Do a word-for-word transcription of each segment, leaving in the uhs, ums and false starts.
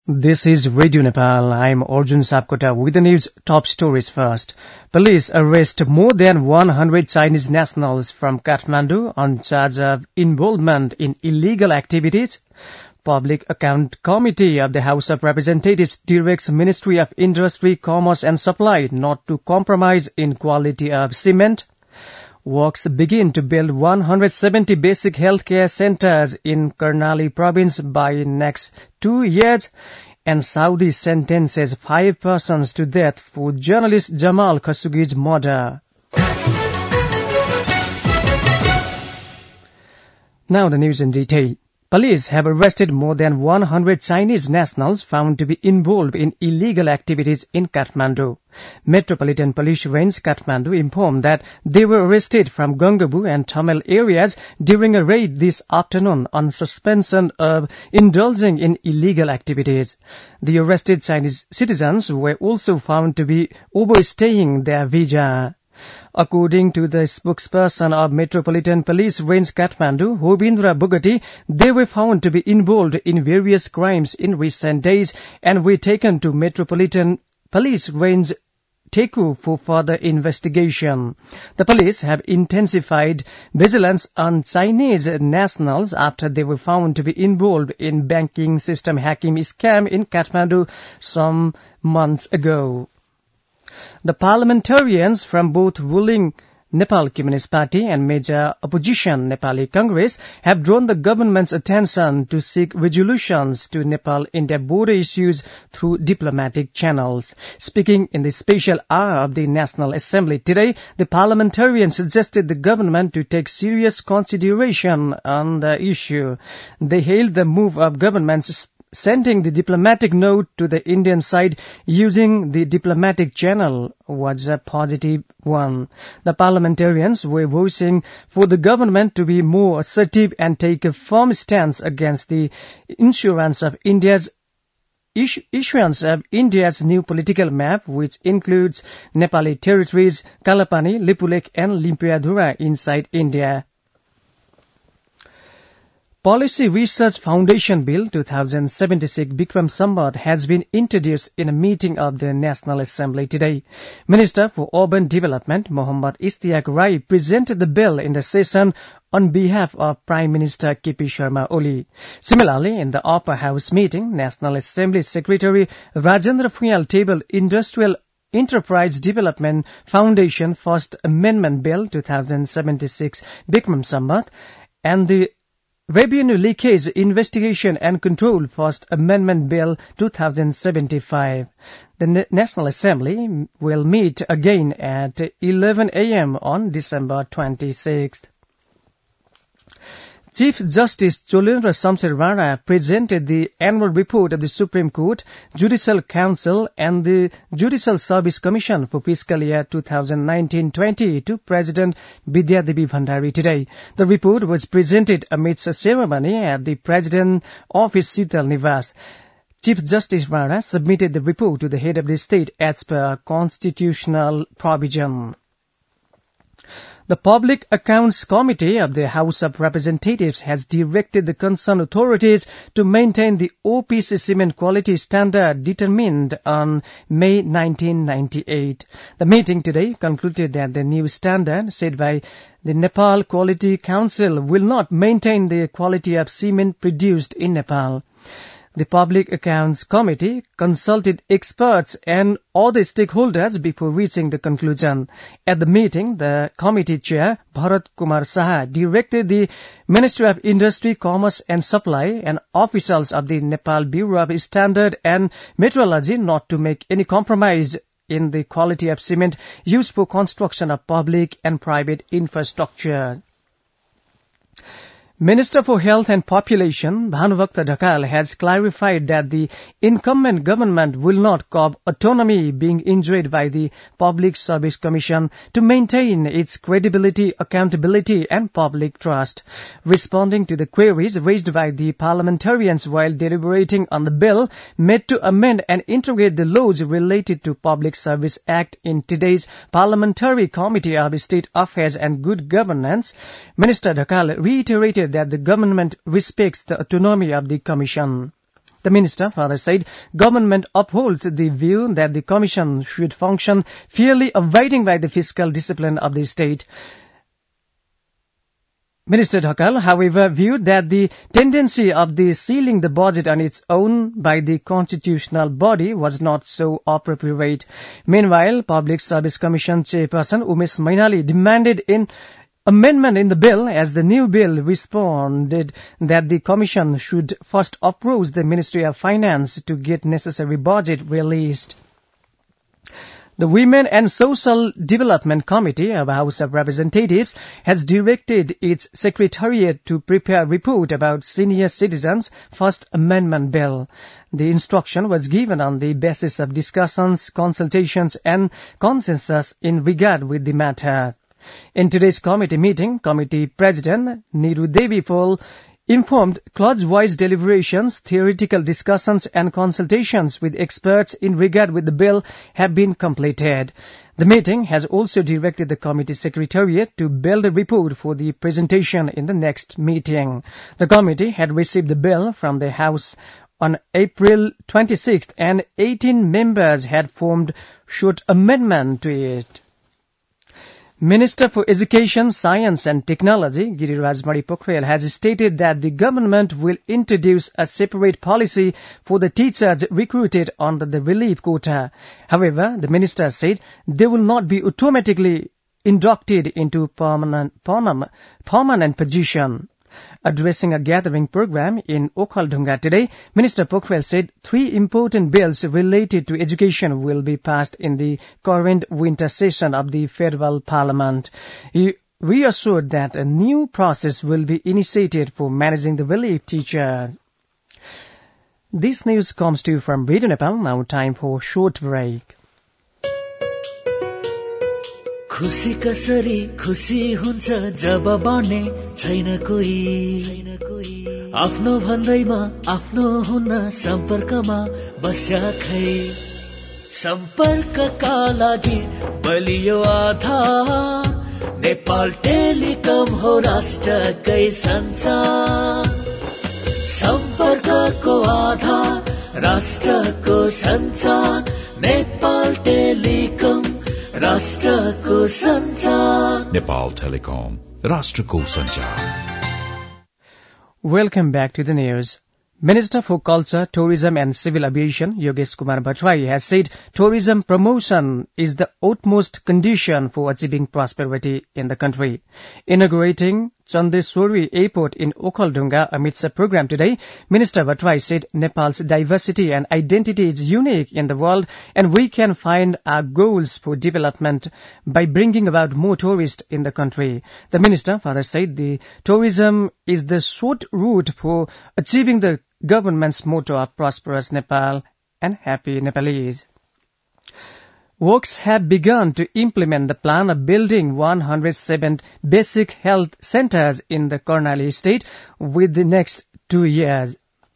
This is Radio Nepal. I'm Arjun Sapkota with the news top stories first. Police arrest more than one hundred Chinese nationals from Kathmandu on charge of involvement in illegal activities. Public Account Committee of the House of Representatives directs Ministry of Industry, Commerce and Supply not to compromise in quality of cement. Works begin to build one hundred seventy basic healthcare centers in Karnali province by next two years. And Saudi sentences five persons to death for journalist Jamal Khashoggi's murder. Now the news in detail. Police have arrested more than one hundred Chinese nationals found to be involved in illegal activities in Kathmandu. Metropolitan Police Range Kathmandu informed that they were arrested from Gangabu and Thamel areas during a raid this afternoon on suspension of indulging in illegal activities. The arrested Chinese citizens were also found to be overstaying their visa. According to the spokesperson of Metropolitan Police Range Kathmandu, Hobindra Bugati, they were found to be involved in various crimes in recent days and were taken to Metropolitan Police Range Teku for further investigation. The police have intensified vigilance on Chinese nationals after they were found to be involved in banking system hacking scam in Kathmandu some months ago. The parliamentarians from both ruling Nepal Communist Party and major opposition Nepali Congress have drawn the government's attention to seek resolutions to Nepal-India border issues through diplomatic channels. Speaking in the special hour of the National Assembly today, the parliamentarians suggested the government to take serious consideration on the issue. They hailed the move of government's sending the diplomatic note to the Indian side using the diplomatic channel was a positive one. The parliamentarians were voicing for the government to be more assertive and take a firm stance against the issuance of India's issuance of India's new political map, which includes Nepali territories, Kalapani, Lipulekh and Limpiadhura inside India. Policy Research Foundation Bill twenty seventy-six Bikram Sambat has been introduced in a meeting of the National Assembly today. Minister for Urban Development Mohammad Ishtiaq Rai presented the bill in the session on behalf of Prime Minister K P Sharma Oli. Similarly, in the Upper House meeting, National Assembly Secretary Rajendra Phunyal tabled Industrial Enterprise Development Foundation First Amendment Bill twenty seventy-six Bikram Sambat and the Revenue Leakage Investigation and Control First Amendment Bill twenty seventy-five. The National Assembly will meet again at eleven a.m. on December twenty-sixth. Chief Justice Cholendra Shamsher Rana presented the annual report of the Supreme Court, Judicial Council and the Judicial Service Commission for fiscal year twenty nineteen twenty to President Vidya Devi Bhandari today. The report was presented amidst a ceremony at the President's office Sital Nivas. Chief Justice Rana submitted the report to the head of the state as per constitutional provision. The Public Accounts Committee of the House of Representatives has directed the concerned authorities to maintain the O P C cement quality standard determined on May nineteen ninety-eight. The meeting today concluded that the new standard set by the Nepal Quality Council will not maintain the quality of cement produced in Nepal. The Public Accounts Committee consulted experts and other stakeholders before reaching the conclusion. At the meeting, the committee chair, Bharat Kumar Saha, directed the Ministry of Industry, Commerce and Supply and officials of the Nepal Bureau of Standard and Metrology not to make any compromise in the quality of cement used for construction of public and private infrastructure. Minister for Health and Population, Bhanuvakta Dhakal, has clarified that the incumbent government will not curb autonomy being enjoyed by the Public Service Commission to maintain its credibility, accountability and public trust. Responding to the queries raised by the parliamentarians while deliberating on the bill made to amend and integrate the laws related to Public Service Act in today's Parliamentary Committee of State Affairs and Good Governance, Minister Dhakal reiterated that the government respects the autonomy of the Commission. The minister further said government upholds the view that the commission should function fairly, abiding by the fiscal discipline of the state. Minister Dhakal, however, viewed that the tendency of the sealing the budget on its own by the constitutional body was not so appropriate. Meanwhile, Public Service Commission Chairperson Umesh Mainali demanded in amendment in the bill as the new bill responded that the Commission should first approach the Ministry of Finance to get necessary budget released. The Women and Social Development Committee of the House of Representatives has directed its secretariat to prepare a report about senior citizens' First Amendment bill. The instruction was given on the basis of discussions, consultations and consensus in regard with the matter. In today's committee meeting, Committee President Neeru Devi Phol informed clause-wise deliberations, theoretical discussions and consultations with experts in regard with the bill have been completed. The meeting has also directed the committee secretariat to build a report for the presentation in the next meeting. The committee had received the bill from the House on April twenty-sixth and eighteen members had formed short amendment to it. Minister for Education, Science and Technology, Giriraj Mari Pokhrel, has stated that the government will introduce a separate policy for the teachers recruited under the relief quota. However, the minister said they will not be automatically inducted into permanent, permanent, permanent position. Addressing a gathering program in Okhaldhunga today, Minister Pokhrel said three important bills related to education will be passed in the current winter session of the federal parliament. He reassured that a new process will be initiated for managing the relief teachers. This news comes to you from Radio Nepal. Now time for short break. खुशी कसरी खुशी हुन्छ जब बाँड्ने छैन कोही आफ्नो भन्दैमा आफ्नो हुन सम्पर्कमा बस्या खै सम्पर्कका लागि बलियो आधार नेपाल टेलिकम हो राष्ट्रकै संचार सम्पर्कको आधार राष्ट्रको संचार नेपाल टेलिकम राष्ट्रको संचार Nepal Telecom, Rashtrako Sanchar. Welcome back to the news. Minister for Culture, Tourism and Civil Aviation, Yogesh Kumar Bhattrai, has said tourism promotion is the utmost condition for achieving prosperity in the country. Inaugurating Chandeswari Airport in Okhaldhunga amidst a program today, Minister Bhattrai said Nepal's diversity and identity is unique in the world and we can find our goals for development by bringing about more tourists in the country. The minister further said the tourism is the short route for achieving the government's motto of prosperous Nepal and happy Nepalese. Works have begun to implement the plan of building one hundred seven basic health centers in the Karnali state within the next two years.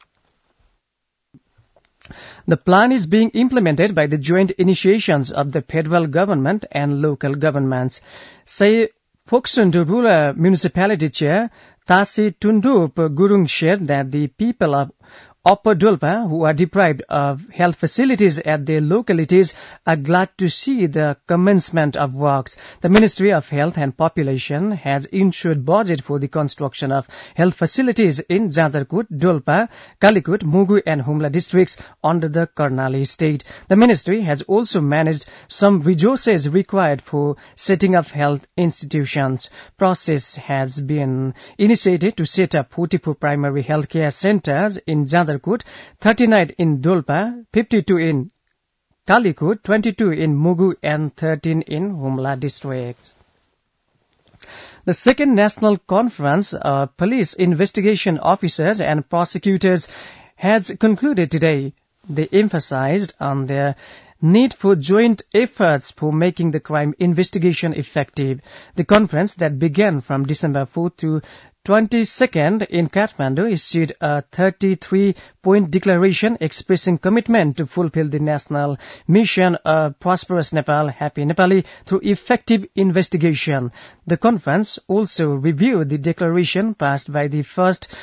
The plan is being implemented by the joint initiations of the federal government and local governments. Say, Phoksundu Rural Municipality Chair Tasi Tundup Gurung shared that the people of Upper Dolpa, who are deprived of health facilities at their localities, are glad to see the commencement of works. The Ministry of Health and Population has ensured budget for the construction of health facilities in Jajarkot, Dolpa, Kalikut, Mugu and Humla districts under the Karnali state. The ministry has also managed some resources required for setting up health institutions. Process has been initiated to set up forty-four primary healthcare centers in Jajarkot, thirty-nine in Dolpa, fifty-two in Kalikut, twenty-two in Mugu and thirteen in Humla districts. The second national conference of police investigation officers and prosecutors has concluded today. They emphasized on their need for joint efforts for making the crime investigation effective. The conference that began from December fourth to twenty-second in Kathmandu issued a thirty-three point declaration expressing commitment to fulfill the national mission of Prosperous Nepal, Happy Nepali through effective investigation. The conference also reviewed the declaration passed by the first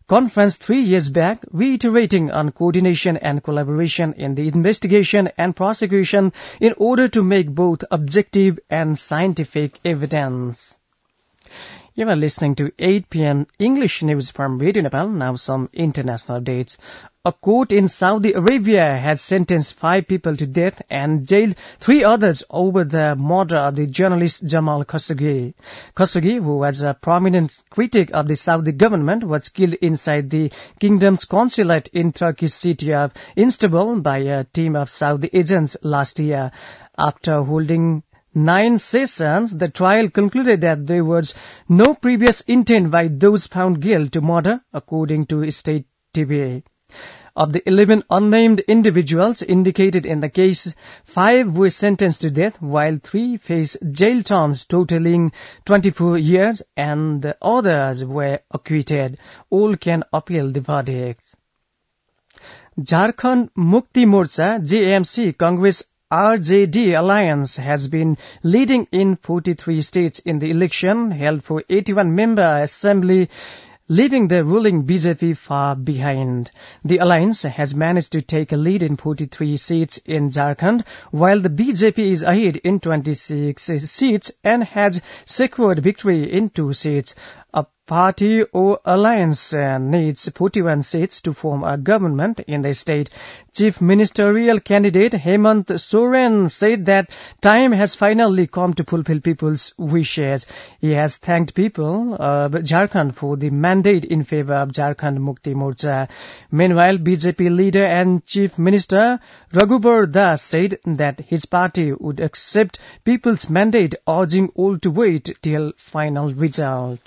conference three years back, reiterating on coordination and collaboration in the investigation and prosecution in order to make both objective and scientific evidence. You are listening to eight p.m. English news from Radio Nepal. Now some international updates. A court in Saudi Arabia has sentenced five people to death and jailed three others over the murder of the journalist Jamal Khashoggi. Khashoggi, who was a prominent critic of the Saudi government, was killed inside the kingdom's consulate in Turkish city of Istanbul by a team of Saudi agents last year. After holding nine sessions, the trial concluded that there was no previous intent by those found guilty to murder, according to state T V A. Of the eleven unnamed individuals indicated in the case, five were sentenced to death, while three faced jail terms totaling twenty-four years, and the others were acquitted. All can appeal the verdict. Jharkhand Mukti Morcha, J M C, Congress R J D alliance has been leading in forty-three states in the election held for eighty-one member assembly, leaving the ruling B J P far behind. The alliance has managed to take a lead in forty-three seats in Jharkhand, while the B J P is ahead in twenty-six seats and has secured victory in two seats. A party or alliance uh, needs forty-one seats to form a government in the state. Chief Ministerial candidate Hemant Soren said that time has finally come to fulfill people's wishes. He has thanked people of Jharkhand for the mandate in favor of Jharkhand Mukti Morcha. Meanwhile, B J P leader and Chief Minister Raghubar Das said that his party would accept people's mandate, urging all to wait till final result.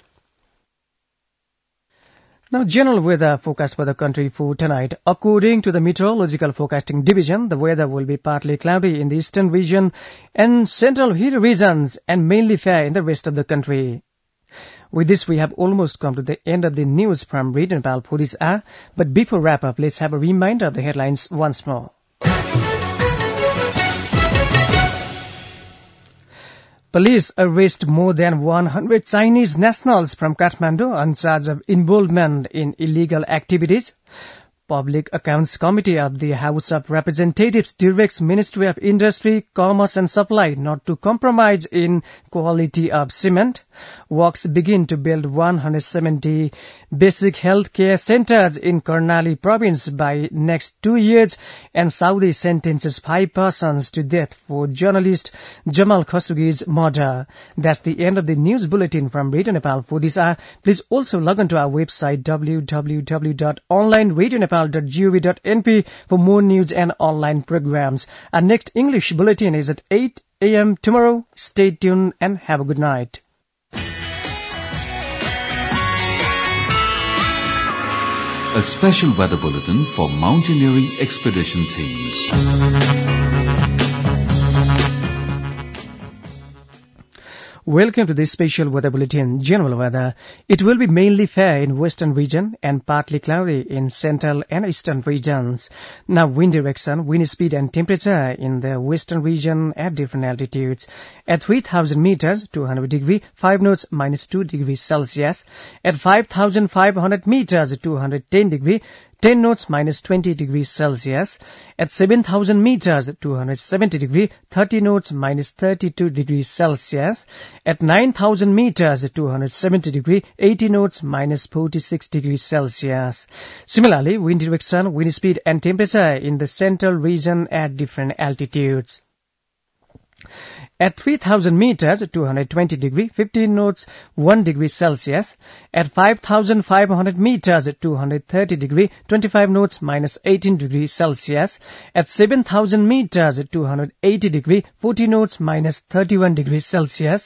Now, general weather forecast for the country for tonight. According to the Meteorological Forecasting Division, the weather will be partly cloudy in the eastern region and central hill regions and mainly fair in the rest of the country. With this, we have almost come to the end of the news from Radio Nepal for this hour. But before wrap up, let's have a reminder of the headlines once more. Police arrest more than one hundred Chinese nationals from Kathmandu on charge of involvement in illegal activities. Public Accounts Committee of the House of Representatives directs Ministry of Industry, Commerce and Supply not to compromise in quality of cement. Works begin to build one hundred seventy basic health care centers in Karnali province by next two years, and Saudi sentences five persons to death for journalist Jamal Khashoggi's murder. That's the end of the news bulletin from Radio Nepal for this hour. Please also log on to our website w w w dot online radio nepal dot gov dot n p for more news and online programs. Our next English bulletin is at eight a m tomorrow. Stay tuned and have a good night. A special weather bulletin for mountaineering expedition teams. Welcome to this special weather bulletin. General weather. It will be mainly fair in western region and partly cloudy in central and eastern regions. Now, wind direction, wind speed and temperature in the western region at different altitudes. At three thousand meters, two hundred degrees, five knots, minus two degrees Celsius. At five thousand five hundred meters, two hundred ten degrees, ten knots, minus twenty degrees Celsius. At seven thousand meters, two hundred seventy degrees, thirty knots, minus thirty-two degrees Celsius. At nine thousand meters, two hundred seventy degrees, eighty knots, minus forty-six degrees Celsius. Similarly, wind direction, wind speed and temperature in the central region at different altitudes. At three thousand meters, two hundred twenty degrees, fifteen knots, one degree Celsius. At five thousand five hundred meters, two hundred thirty degrees, twenty-five knots, minus eighteen degrees Celsius. At seven thousand meters, two hundred eighty degrees, forty knots, minus thirty-one degrees Celsius.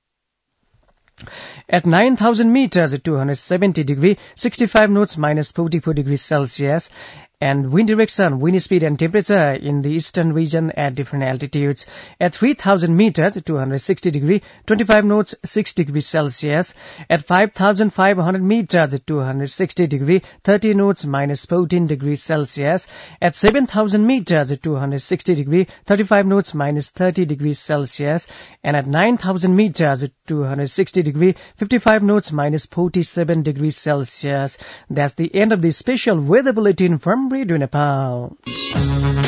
At nine thousand meters, two hundred seventy degrees, sixty-five knots, minus forty-four degrees Celsius. And wind direction, wind speed and temperature in the eastern region at different altitudes. At three thousand meters, two hundred sixty degree, twenty-five knots, six degrees Celsius. At five thousand five hundred meters, two hundred sixty degree, thirty knots, minus fourteen degrees Celsius. At seven thousand meters, two hundred sixty degree, thirty-five knots, minus thirty degrees Celsius. And at nine thousand meters, two hundred sixty degree, fifty-five knots, minus forty-seven degrees Celsius. That's the end of the special weather bulletin from Radio Nepal.